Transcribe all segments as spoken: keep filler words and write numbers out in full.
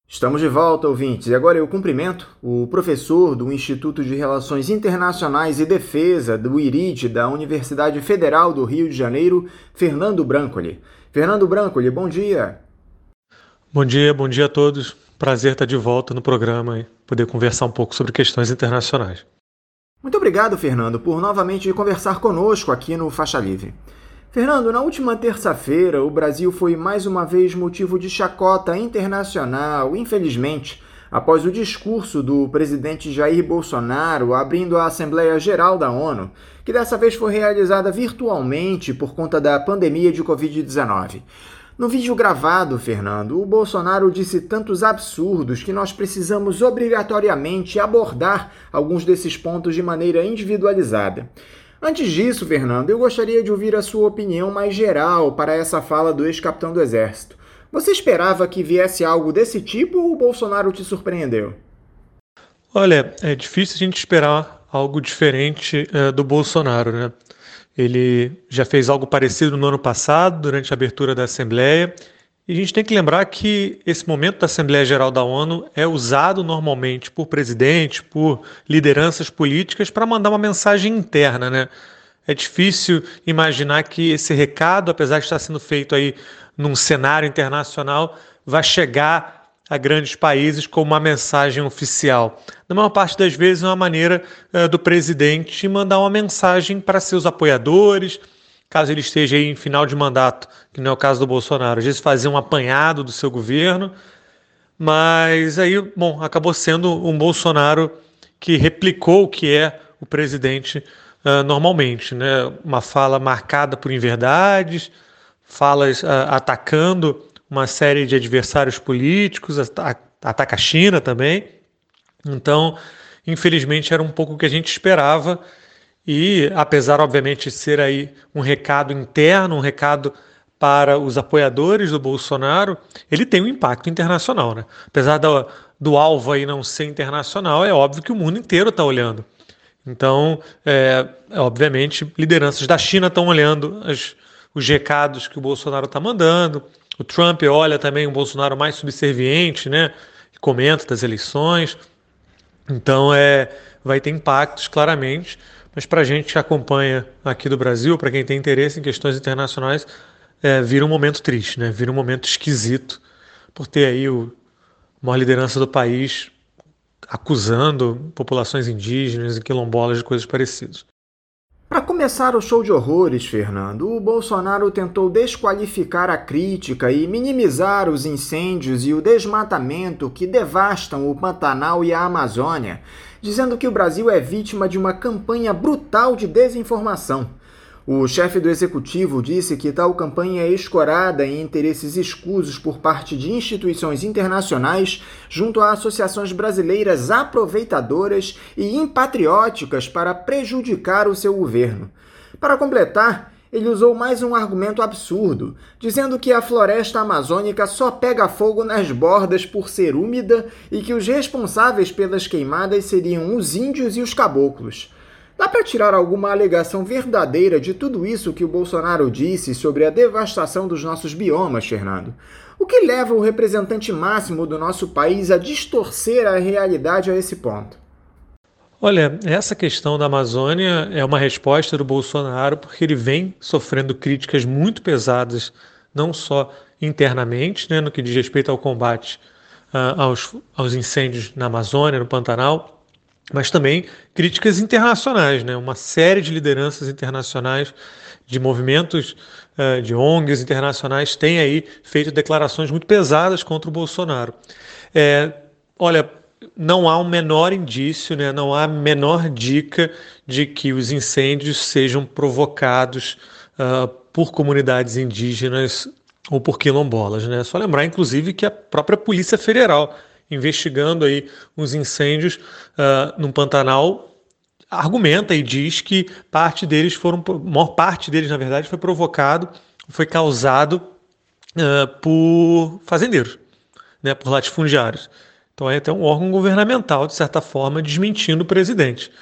Estamos de volta, ouvintes, e agora eu cumprimento o professor do Instituto de Relações Internacionais e Defesa do I R I D da Universidade Federal do Rio de Janeiro, Fernando Brancoli. Fernando Brancoli, bom dia. Bom dia, bom dia a todos. Prazer estar de volta no programa e poder conversar um pouco sobre questões internacionais. Muito obrigado, Fernando, por novamente conversar conosco aqui no Faixa Livre. Fernando, na última terça-feira, o Brasil foi mais uma vez motivo de chacota internacional, infelizmente, após o discurso do presidente Jair Bolsonaro abrindo a Assembleia Geral da ONU, que dessa vez foi realizada virtualmente por conta da pandemia de covid dezenove. No vídeo gravado, Fernando, o Bolsonaro disse tantos absurdos que nós precisamos obrigatoriamente abordar alguns desses pontos de maneira individualizada. Antes disso, Fernando, eu gostaria de ouvir a sua opinião mais geral para essa fala do ex-capitão do Exército. Você esperava que viesse algo desse tipo ou o Bolsonaro te surpreendeu? Olha, é difícil a gente esperar algo diferente é, do Bolsonaro, né? Ele já fez algo parecido no ano passado, durante a abertura da Assembleia, e a gente tem que lembrar que esse momento da Assembleia Geral da ONU é usado normalmente por presidente, por lideranças políticas para mandar uma mensagem interna, né? É difícil imaginar que esse recado, apesar de estar sendo feito aí num cenário internacional, vai chegar a grandes países como uma mensagem oficial. Na maior parte das vezes é uma maneira uh, do presidente mandar uma mensagem para seus apoiadores, caso ele esteja aí em final de mandato, que não é o caso do Bolsonaro, às vezes fazer um apanhado do seu governo, mas aí, bom, acabou sendo um Bolsonaro que replicou o que é o presidente uh, normalmente, né? Uma fala marcada por inverdades, falas uh, atacando uma série de adversários políticos, ataca a China também. Então, infelizmente, era um pouco o que a gente esperava e, apesar, obviamente, de ser aí um recado interno, um recado para os apoiadores do Bolsonaro, ele tem um impacto internacional, né? Apesar do, do alvo aí não ser internacional, é óbvio que o mundo inteiro está olhando. Então, é, obviamente, lideranças da China estão olhando as, os recados que o Bolsonaro está mandando. O Trump olha também o Bolsonaro mais subserviente, né? Comenta das eleições. Então, é, vai ter impactos, claramente. Mas para a gente que acompanha aqui do Brasil, para quem tem interesse em questões internacionais, é, vira um momento triste, né? Vira um momento esquisito por ter aí o, a maior liderança do país acusando populações indígenas e quilombolas de coisas parecidas. Para começar o show de horrores, Fernando, o Bolsonaro tentou desqualificar a crítica e minimizar os incêndios e o desmatamento que devastam o Pantanal e a Amazônia, dizendo que o Brasil é vítima de uma campanha brutal de desinformação. O chefe do executivo disse que tal campanha é escorada em interesses escusos por parte de instituições internacionais junto a associações brasileiras aproveitadoras e impatrióticas para prejudicar o seu governo. Para completar, ele usou mais um argumento absurdo, dizendo que a floresta amazônica só pega fogo nas bordas por ser úmida e que os responsáveis pelas queimadas seriam os índios e os caboclos. Dá para tirar alguma alegação verdadeira de tudo isso que o Bolsonaro disse sobre a devastação dos nossos biomas, Fernando? O que leva o representante máximo do nosso país a distorcer a realidade a esse ponto? Olha, essa questão da Amazônia é uma resposta do Bolsonaro porque ele vem sofrendo críticas muito pesadas, não só internamente, né, no que diz respeito ao combate uh, aos, aos incêndios na Amazônia, no Pantanal, mas também críticas internacionais, né? Uma série de lideranças internacionais, de movimentos uh, de O N Gs internacionais têm aí feito declarações muito pesadas contra o Bolsonaro. É, olha, não há um menor indício, né? Não há a menor dica de que os incêndios sejam provocados uh, por comunidades indígenas ou por quilombolas, né? Só lembrar, inclusive, que a própria Polícia Federal, investigando aí os incêndios uh, no Pantanal, argumenta e diz que parte deles foram, a maior parte deles, na verdade, foi provocado, foi causado uh, por fazendeiros, né, por latifundiários. Então é até um órgão governamental, de certa forma, desmentindo o presidente.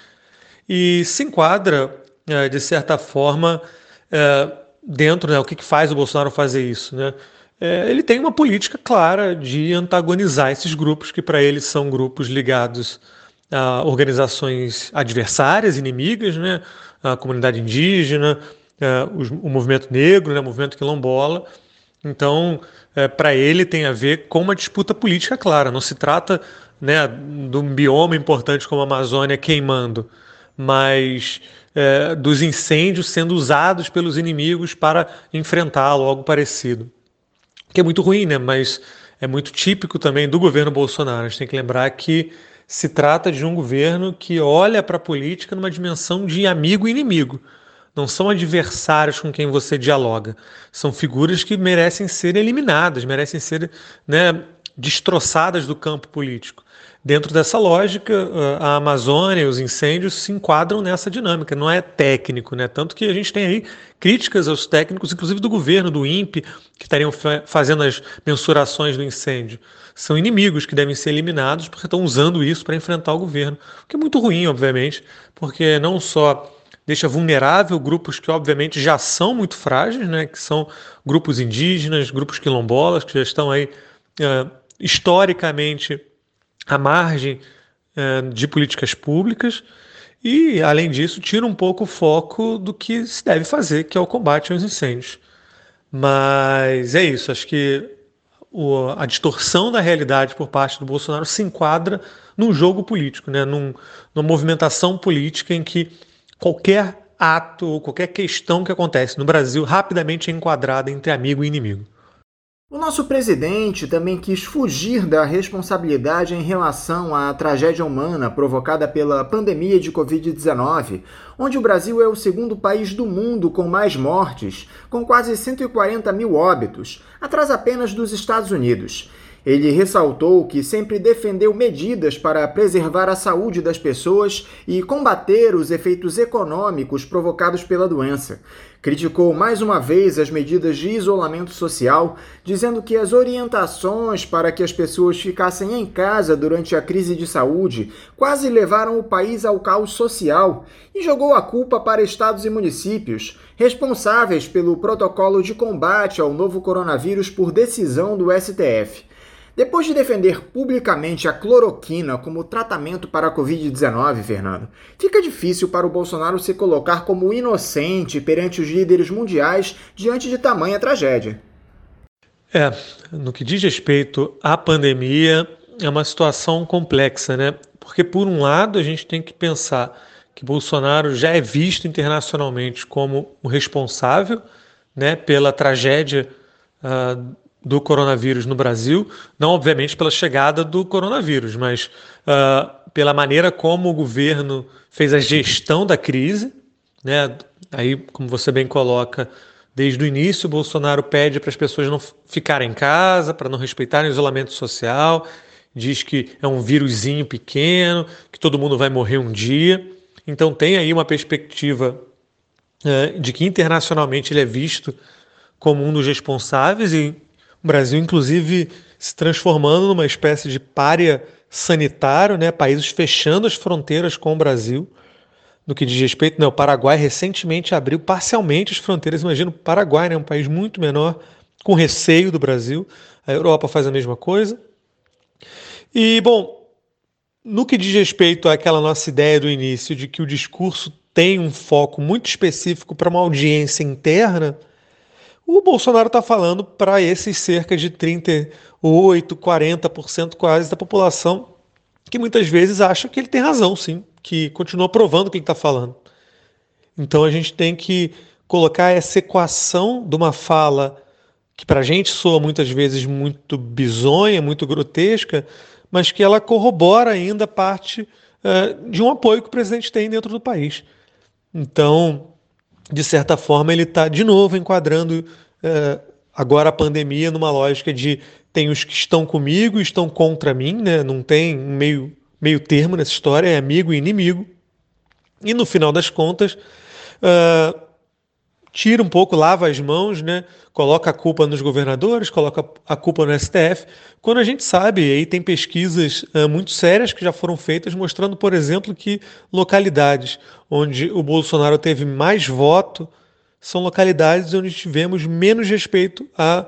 E se enquadra, uh, de certa forma, uh, dentro, né, o que, que faz o Bolsonaro fazer isso, né? é, ele tem uma política clara de antagonizar esses grupos que para ele são grupos ligados a organizações adversárias, inimigas, né? A comunidade indígena, é, os, o movimento negro, né? O movimento quilombola. Então, é, para ele tem a ver com uma disputa política clara. Não se trata, né, de um bioma importante como a Amazônia queimando, mas é, dos incêndios sendo usados pelos inimigos para enfrentá-lo, algo parecido. Que é muito ruim, né? Mas é muito típico também do governo Bolsonaro. A gente tem que lembrar que se trata de um governo que olha para a política numa dimensão de amigo e inimigo. Não são adversários com quem você dialoga. São figuras que merecem ser eliminadas, merecem ser, né, destroçadas do campo político. Dentro dessa lógica, a Amazônia e os incêndios se enquadram nessa dinâmica, não é técnico, né? Tanto que a gente tem aí críticas aos técnicos, inclusive do governo, do INPE, que estariam fa- fazendo as mensurações do incêndio. São inimigos que devem ser eliminados porque estão usando isso para enfrentar o governo. O que é muito ruim, obviamente, porque não só deixa vulnerável grupos que, obviamente, já são muito frágeis, né? Que são grupos indígenas, grupos quilombolas, que já estão aí eh, historicamente à margem eh, de políticas públicas e, além disso, tira um pouco o foco do que se deve fazer, que é o combate aos incêndios. Mas é isso, acho que o- a distorção da realidade por parte do Bolsonaro se enquadra num jogo político, né? Num- numa movimentação política em que qualquer ato ou qualquer questão que acontece no Brasil rapidamente é enquadrada entre amigo e inimigo. O nosso presidente também quis fugir da responsabilidade em relação à tragédia humana provocada pela pandemia de covid dezenove, onde o Brasil é o segundo país do mundo com mais mortes, com quase cento e quarenta mil óbitos, atrás apenas dos Estados Unidos. Ele ressaltou que sempre defendeu medidas para preservar a saúde das pessoas e combater os efeitos econômicos provocados pela doença. Criticou mais uma vez as medidas de isolamento social, dizendo que as orientações para que as pessoas ficassem em casa durante a crise de saúde quase levaram o país ao caos social e jogou a culpa para estados e municípios, responsáveis pelo protocolo de combate ao novo coronavírus por decisão do S T F. Depois de defender publicamente a cloroquina como tratamento para a covid dezenove, Fernando, fica difícil para o Bolsonaro se colocar como inocente perante os líderes mundiais diante de tamanha tragédia. É, no que diz respeito à pandemia, é uma situação complexa, né? Porque, por um lado, a gente tem que pensar que Bolsonaro já é visto internacionalmente como o responsável, né, pela tragédia uh, do coronavírus no Brasil, não obviamente pela chegada do coronavírus, mas uh, pela maneira como o governo fez a gestão da crise, né? Aí, como você bem coloca, desde o início, o Bolsonaro pede para as pessoas não ficarem em casa, para não respeitarem o isolamento social, diz que é um vírusinho pequeno, que todo mundo vai morrer um dia. Então tem aí uma perspectiva uh, de que internacionalmente ele é visto como um dos responsáveis e o Brasil, inclusive, se transformando numa espécie de pária sanitário, né? Países fechando as fronteiras com o Brasil. No que diz respeito, né? O Paraguai recentemente abriu parcialmente as fronteiras. Imagina o Paraguai, né? Um país muito menor, com receio do Brasil. A Europa faz a mesma coisa. E, bom, no que diz respeito àquela nossa ideia do início de que o discurso tem um foco muito específico para uma audiência interna, o Bolsonaro está falando para esses cerca de trinta e oito, quarenta por cento quase da população que muitas vezes acha que ele tem razão, sim, que continua provando o que ele está falando. Então a gente tem que colocar essa equação de uma fala que para a gente soa muitas vezes muito bizonha, muito grotesca, mas que ela corrobora ainda parte uh, de um apoio que o presidente tem dentro do país. Então, de certa forma, ele está de novo enquadrando uh, agora a pandemia numa lógica de tem os que estão comigo e estão contra mim, né? Não tem um meio, meio termo nessa história, é amigo e inimigo. E no final das contas, uh, tira um pouco, lava as mãos, né? Coloca a culpa nos governadores, coloca a culpa no S T F, quando a gente sabe, e aí tem pesquisas uh, muito sérias que já foram feitas, mostrando, por exemplo, que localidades onde o Bolsonaro teve mais voto são localidades onde tivemos menos respeito à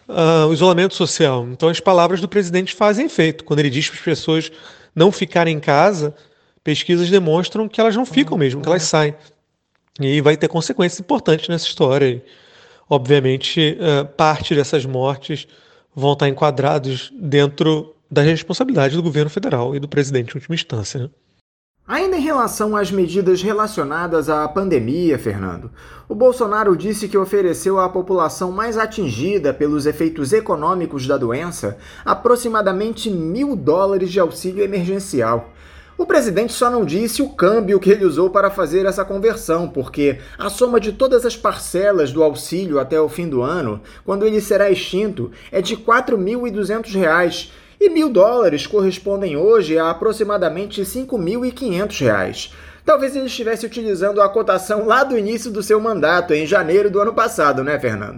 uh, o isolamento social. Então as palavras do presidente fazem efeito. Quando ele diz para as pessoas não ficarem em casa, pesquisas demonstram que elas não ficam mesmo, que elas saem. E vai ter consequências importantes nessa história. Obviamente, uh, parte dessas mortes vão estar enquadrados dentro da responsabilidade do governo federal e do presidente em última instância, né? Ainda em relação às medidas relacionadas à pandemia, Fernando, o Bolsonaro disse que ofereceu à população mais atingida pelos efeitos econômicos da doença aproximadamente mil dólares de auxílio emergencial. O presidente só não disse o câmbio que ele usou para fazer essa conversão, porque a soma de todas as parcelas do auxílio até o fim do ano, quando ele será extinto, é de quatro mil e duzentos reais. E mil dólares correspondem hoje a aproximadamente cinco mil e quinhentos reais. Talvez ele estivesse utilizando a cotação lá do início do seu mandato, em janeiro do ano passado, né, Fernando?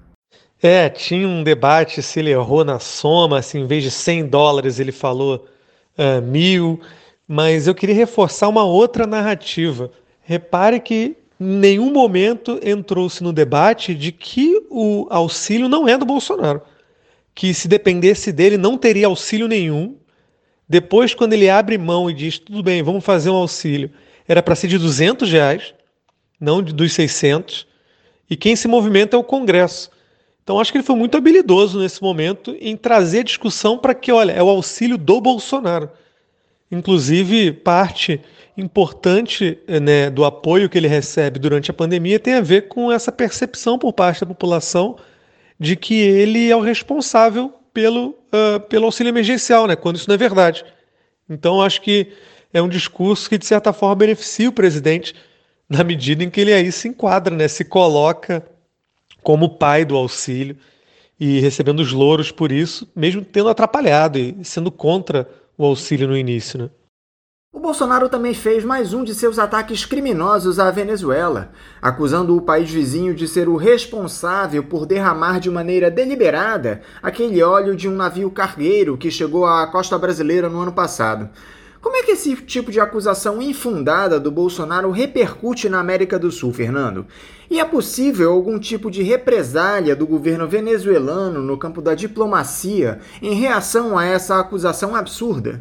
É, tinha um debate se ele errou na soma, se em vez de cem dólares ele falou uh, mil, mas eu queria reforçar uma outra narrativa. Repare que em nenhum momento entrou-se no debate de que o auxílio não é do Bolsonaro, que se dependesse dele não teria auxílio nenhum. Depois, quando ele abre mão e diz, tudo bem, vamos fazer um auxílio, era para ser de duzentos reais, não de, dos seiscentos, e quem se movimenta é o Congresso. Então, acho que ele foi muito habilidoso nesse momento em trazer a discussão para que, olha, é o auxílio do Bolsonaro. Inclusive, parte importante, né, do apoio que ele recebe durante a pandemia tem a ver com essa percepção por parte da população de que ele é o responsável pelo, uh, pelo auxílio emergencial, né? Quando isso não é verdade. Então, acho que é um discurso que, de certa forma, beneficia o presidente na medida em que ele aí se enquadra, né? Se coloca como pai do auxílio e recebendo os louros por isso, mesmo tendo atrapalhado e sendo contra o auxílio no início, né? O Bolsonaro também fez mais um de seus ataques criminosos à Venezuela, acusando o país vizinho de ser o responsável por derramar de maneira deliberada aquele óleo de um navio cargueiro que chegou à costa brasileira no ano passado. Como é que esse tipo de acusação infundada do Bolsonaro repercute na América do Sul, Fernando? E é possível algum tipo de represália do governo venezuelano no campo da diplomacia em reação a essa acusação absurda?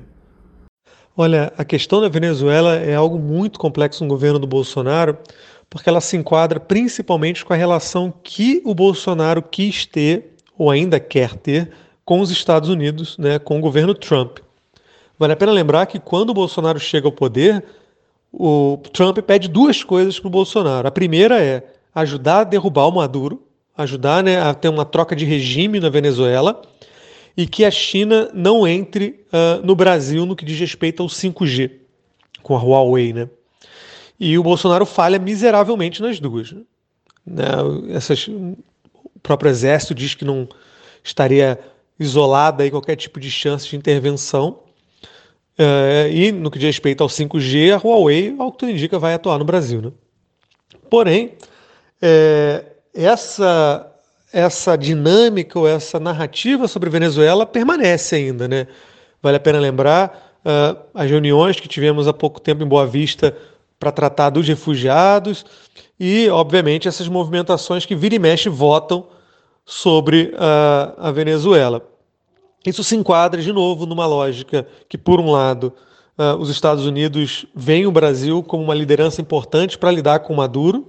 Olha, a questão da Venezuela é algo muito complexo no governo do Bolsonaro, porque ela se enquadra principalmente com a relação que o Bolsonaro quis ter, ou ainda quer ter, com os Estados Unidos, né, com o governo Trump. Vale a pena lembrar que quando o Bolsonaro chega ao poder, o Trump pede duas coisas para o Bolsonaro. A primeira é ajudar a derrubar o Maduro, ajudar, né, a ter uma troca de regime na Venezuela, e que a China não entre uh, no Brasil no que diz respeito ao cinco G, com a Huawei, né? E o Bolsonaro falha miseravelmente nas duas, né? Essas, o próprio exército diz que não estaria isolada aí qualquer tipo de chance de intervenção. Uh, e no que diz respeito ao cinco G, a Huawei, ao que tudo indica, vai atuar no Brasil, né? Porém, é, essa... essa dinâmica ou essa narrativa sobre Venezuela permanece ainda, né? Vale a pena lembrar uh, as reuniões que tivemos há pouco tempo em Boa Vista para tratar dos refugiados e, obviamente, essas movimentações que vira e mexe votam sobre uh, a Venezuela. Isso se enquadra, de novo, numa lógica que, por um lado, uh, os Estados Unidos veem o Brasil como uma liderança importante para lidar com Maduro,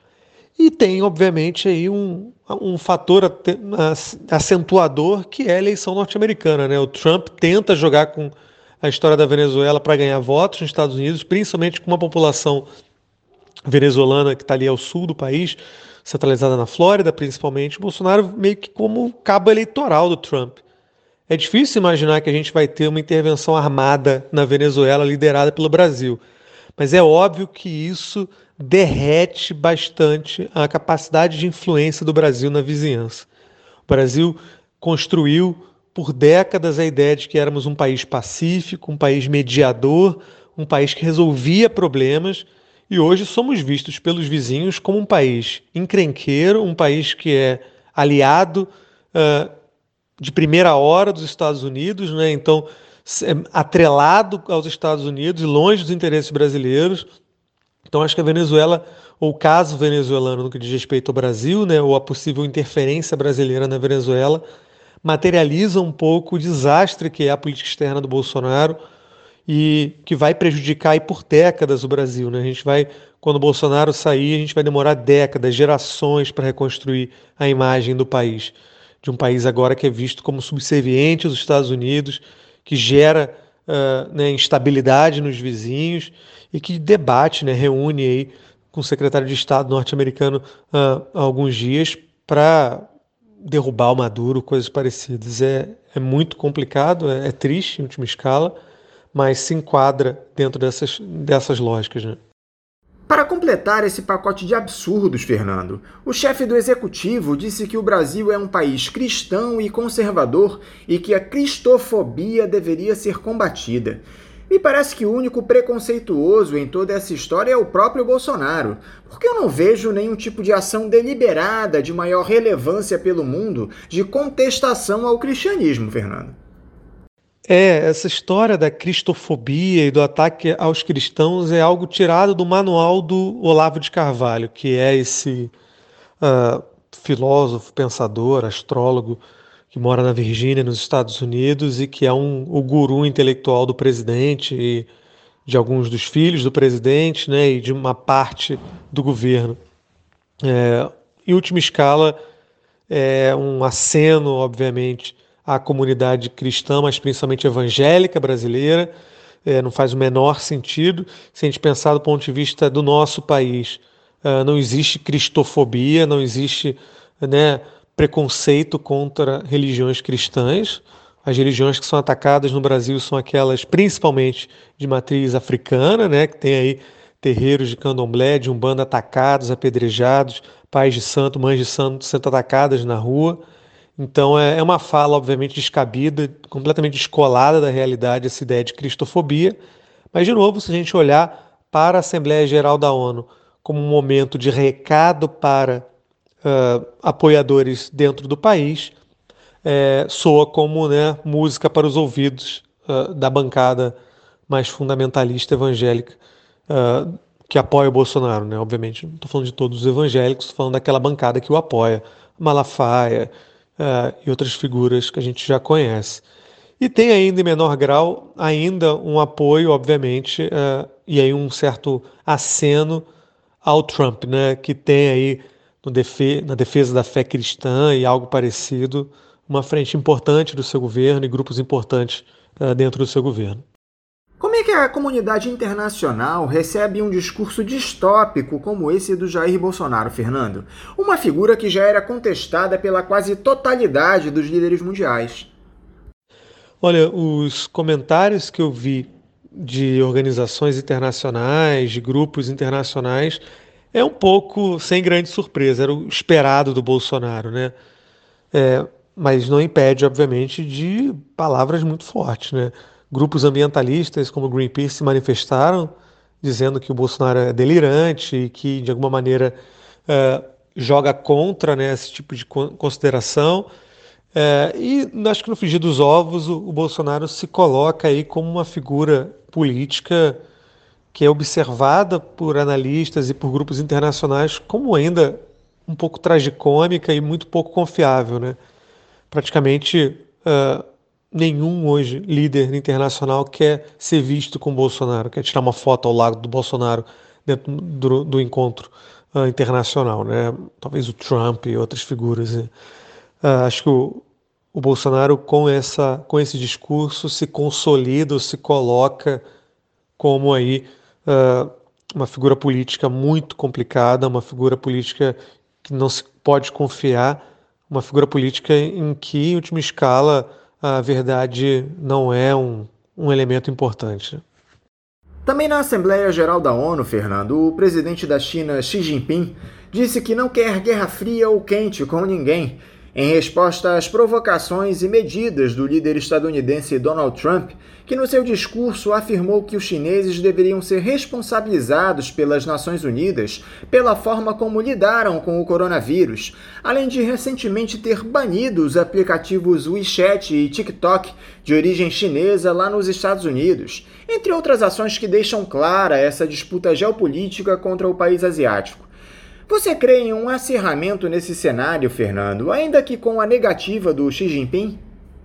e tem, obviamente, aí um, um fator acentuador que é a eleição norte-americana, né? O Trump tenta jogar com a história da Venezuela para ganhar votos nos Estados Unidos, principalmente com uma população venezuelana que está ali ao sul do país, centralizada na Flórida, principalmente. O Bolsonaro meio que como cabo eleitoral do Trump. É difícil imaginar que a gente vai ter uma intervenção armada na Venezuela liderada pelo Brasil, mas é óbvio que isso derrete bastante a capacidade de influência do Brasil na vizinhança. O Brasil construiu por décadas a ideia de que éramos um país pacífico, um país mediador, um país que resolvia problemas, e hoje somos vistos pelos vizinhos como um país encrenqueiro, um país que é aliado uh, de primeira hora dos Estados Unidos, né? Então, atrelado aos Estados Unidos e longe dos interesses brasileiros. Então acho que a Venezuela, ou o caso venezuelano no que diz respeito ao Brasil, né, ou a possível interferência brasileira na Venezuela, materializa um pouco o desastre que é a política externa do Bolsonaro e que vai prejudicar aí por décadas o Brasil, né? A gente vai, quando o Bolsonaro sair, a gente vai demorar décadas, gerações para reconstruir a imagem do país, de um país agora que é visto como subserviente aos Estados Unidos, que gera uh, né, instabilidade nos vizinhos e que debate, né, reúne aí com o secretário de Estado norte-americano uh, há alguns dias para derrubar o Maduro, coisas parecidas. É, é muito complicado, é, é triste em última escala, mas se enquadra dentro dessas, dessas lógicas, né? Para completar esse pacote de absurdos, Fernando, o chefe do executivo disse que o Brasil é um país cristão e conservador e que a cristofobia deveria ser combatida. Me parece que o único preconceituoso em toda essa história é o próprio Bolsonaro, porque eu não vejo nenhum tipo de ação deliberada de maior relevância pelo mundo de contestação ao cristianismo, Fernando. É, essa história da cristofobia e do ataque aos cristãos é algo tirado do manual do Olavo de Carvalho, que é esse uh, filósofo, pensador, astrólogo que mora na Virgínia, nos Estados Unidos, e que é um, o guru intelectual do presidente e de alguns dos filhos do presidente, né, e de uma parte do governo. É, em última escala, é um aceno, obviamente, à comunidade cristã, mas principalmente evangélica brasileira. É, não faz o menor sentido. Se a gente pensar do ponto de vista do nosso país, uh, não existe cristofobia, não existe, né, preconceito contra religiões cristãs. As religiões que são atacadas no Brasil são aquelas principalmente de matriz africana, né, que tem aí terreiros de candomblé, de umbanda atacados, apedrejados, pais de santo, mães de santo sendo atacadas na rua. Então é uma fala, obviamente, descabida, completamente descolada da realidade, essa ideia de cristofobia. Mas, de novo, se a gente olhar para a Assembleia Geral da ONU como um momento de recado para uh, apoiadores dentro do país, é, soa como, né, música para os ouvidos uh, da bancada mais fundamentalista evangélica uh, que apoia o Bolsonaro, né? Obviamente, não estou falando de todos os evangélicos, estou falando daquela bancada que o apoia, Malafaia uh, e outras figuras que a gente já conhece. E tem ainda, em menor grau, ainda um apoio, obviamente, uh, e aí um certo aceno ao Trump, né? Que tem aí no defe- na defesa da fé cristã e algo parecido, uma frente importante do seu governo e grupos importantes uh, dentro do seu governo. Como é que a comunidade internacional recebe um discurso distópico como esse do Jair Bolsonaro, Fernando? Uma figura que já era contestada pela quase totalidade dos líderes mundiais. Olha, os comentários que eu vi de organizações internacionais, de grupos internacionais, é um pouco sem grande surpresa, era o esperado do Bolsonaro, né? É, mas não impede, obviamente, de palavras muito fortes, né? Grupos ambientalistas como o Greenpeace se manifestaram dizendo que o Bolsonaro é delirante e que, de alguma maneira, é, joga contra, né, esse tipo de consideração. É, e acho que no frigir dos ovos o, o Bolsonaro se coloca aí como uma figura política que é observada por analistas e por grupos internacionais como ainda um pouco tragicômica e muito pouco confiável, né? Praticamente uh, nenhum hoje líder internacional quer ser visto com o Bolsonaro, quer tirar uma foto ao lado do Bolsonaro dentro do, do encontro uh, internacional, né? Talvez o Trump e outras figuras, né? Uh, acho que o, o Bolsonaro com essa, com esse discurso se consolida ou se coloca como aí uh, uma figura política muito complicada, uma figura política que não se pode confiar, uma figura política em que, em última escala, a verdade não é um, um elemento importante. Também na Assembleia Geral da ONU, Fernando, o presidente da China, Xi Jinping, disse que não quer guerra fria ou quente com ninguém em resposta às provocações e medidas do líder estadunidense Donald Trump, que no seu discurso afirmou que os chineses deveriam ser responsabilizados pelas Nações Unidas pela forma como lidaram com o coronavírus, além de recentemente ter banido os aplicativos WeChat e TikTok de origem chinesa lá nos Estados Unidos, entre outras ações que deixam clara essa disputa geopolítica contra o país asiático. Você crê em um acirramento nesse cenário, Fernando, ainda que com a negativa do Xi Jinping?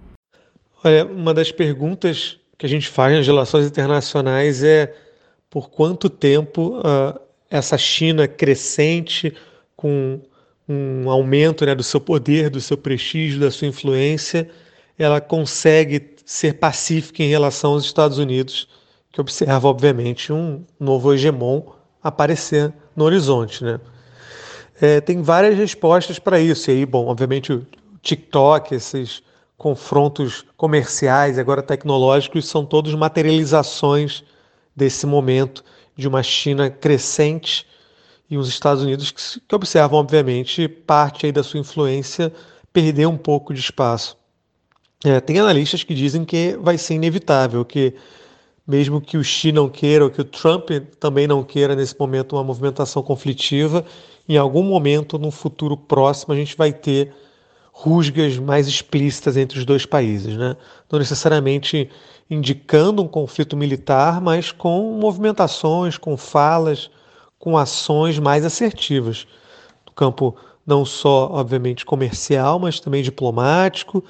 Olha, uma das perguntas que a gente faz nas relações internacionais é por quanto tempo uh, essa China crescente, com um aumento, né, do seu poder, do seu prestígio, da sua influência, ela consegue ser pacífica em relação aos Estados Unidos, que observa, obviamente, um novo hegemon aparecer no horizonte, né? É, tem várias respostas para isso. E aí, bom, obviamente o TikTok, esses confrontos comerciais, agora tecnológicos, são todos materializações desse momento de uma China crescente e os Estados Unidos que, que observam, obviamente, parte aí da sua influência perder um pouco de espaço. É, tem analistas que dizem que vai ser inevitável, que mesmo que o Xi não queira, ou que o Trump também não queira nesse momento uma movimentação conflitiva, em algum momento, no futuro próximo, a gente vai ter rusgas mais explícitas entre os dois países, né? Não necessariamente indicando um conflito militar, mas com movimentações, com falas, com ações mais assertivas, no campo não só, obviamente, comercial, mas também diplomático,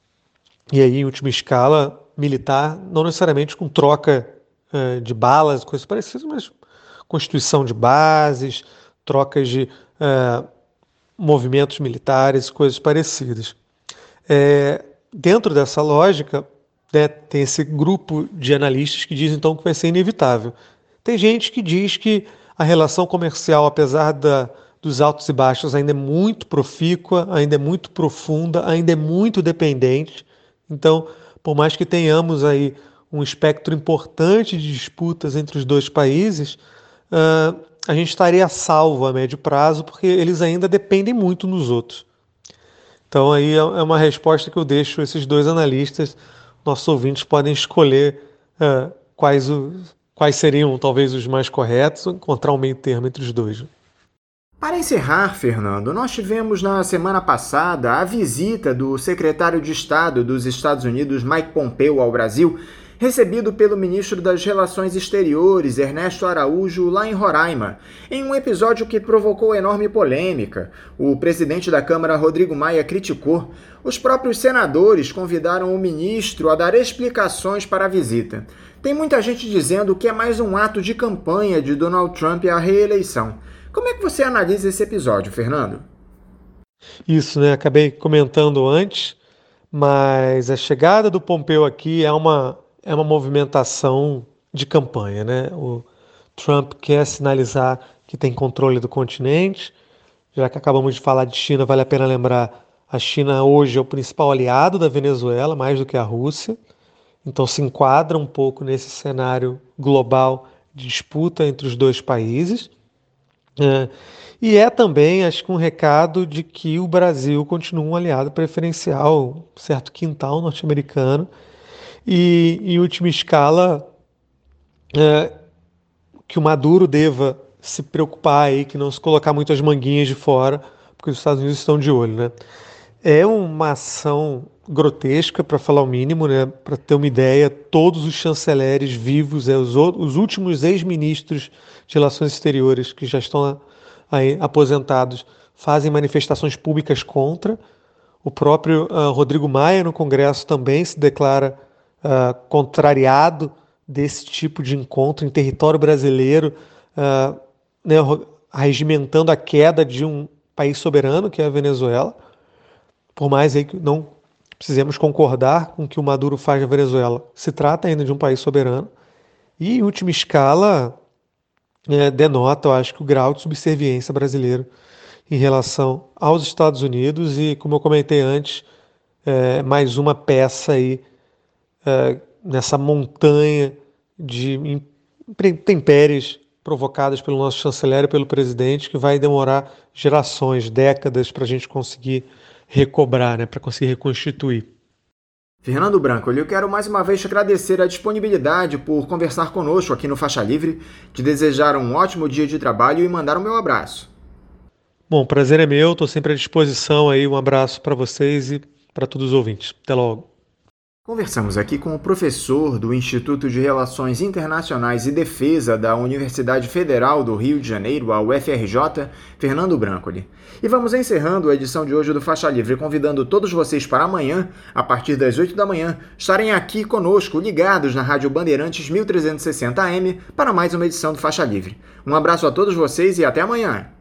e aí, em última escala, militar, não necessariamente com troca uh, de balas, coisas parecidas, mas constituição de bases, trocas de uh, movimentos militares, coisas parecidas. É, dentro dessa lógica, né, tem esse grupo de analistas que dizem então que vai ser inevitável. Tem gente que diz que a relação comercial, apesar da, dos altos e baixos, ainda é muito profícua, ainda é muito profunda, ainda é muito dependente. Então, por mais que tenhamos aí um espectro importante de disputas entre os dois países, uh, a gente estaria a salvo a médio prazo, porque eles ainda dependem muito nos outros. Então, aí é uma resposta que eu deixo esses dois analistas. Nossos ouvintes podem escolher uh, quais, o, quais seriam talvez os mais corretos, ou encontrar um meio termo entre os dois. Para encerrar, Fernando, nós tivemos na semana passada a visita do secretário de Estado dos Estados Unidos, Mike Pompeo, ao Brasil, recebido pelo ministro das Relações Exteriores, Ernesto Araújo, lá em Roraima, em um episódio que provocou enorme polêmica. O presidente da Câmara, Rodrigo Maia, criticou. Os próprios senadores convidaram o ministro a dar explicações para a visita. Tem muita gente dizendo que é mais um ato de campanha de Donald Trump à reeleição. Como é que você analisa esse episódio, Fernando? Isso, né? Acabei comentando antes, mas a chegada do Pompeo aqui é uma, é uma movimentação de campanha, né? O Trump quer sinalizar que tem controle do continente. Já que acabamos de falar de China, vale a pena lembrar, a China hoje é o principal aliado da Venezuela, mais do que a Rússia. Então se enquadra um pouco nesse cenário global de disputa entre os dois países. É, e é também, acho que um recado de que o Brasil continua um aliado preferencial, um certo quintal norte-americano, e em última escala é, que o Maduro deva se preocupar aí, que não se colocar muito as manguinhas de fora, porque os Estados Unidos estão de olho, né? É uma ação grotesca, para falar o mínimo, né? Para ter uma ideia, todos os chanceleres vivos, é, os, os últimos ex-ministros de Relações Exteriores que já estão aí aposentados, fazem manifestações públicas contra. O próprio uh, Rodrigo Maia, no Congresso, também se declara uh, contrariado desse tipo de encontro em território brasileiro, uh, né, regimentando a queda de um país soberano, que é a Venezuela. Por mais aí que não precisemos concordar com o que o Maduro faz na Venezuela, se trata ainda de um país soberano. E, em última escala, é, denota, eu acho, que o grau de subserviência brasileiro em relação aos Estados Unidos e, como eu comentei antes, é, mais uma peça aí é, nessa montanha de intempéries provocadas pelo nosso chanceler e pelo presidente, que vai demorar gerações, décadas para a gente conseguir recobrar, né, para conseguir reconstituir. Fernando Branco, eu quero mais uma vez te agradecer a disponibilidade por conversar conosco aqui no Faixa Livre, te desejar um ótimo dia de trabalho e mandar o meu abraço. Bom, o prazer é meu, estou sempre à disposição aí, um abraço para vocês e para todos os ouvintes. Até logo. Conversamos aqui com o professor do Instituto de Relações Internacionais e Defesa da Universidade Federal do Rio de Janeiro, a U F R J, Fernando Brancoli. E vamos encerrando a edição de hoje do Faixa Livre, convidando todos vocês para amanhã, a partir das oito da manhã, estarem aqui conosco, ligados na Rádio Bandeirantes mil trezentos e sessenta A M, para mais uma edição do Faixa Livre. Um abraço a todos vocês e até amanhã!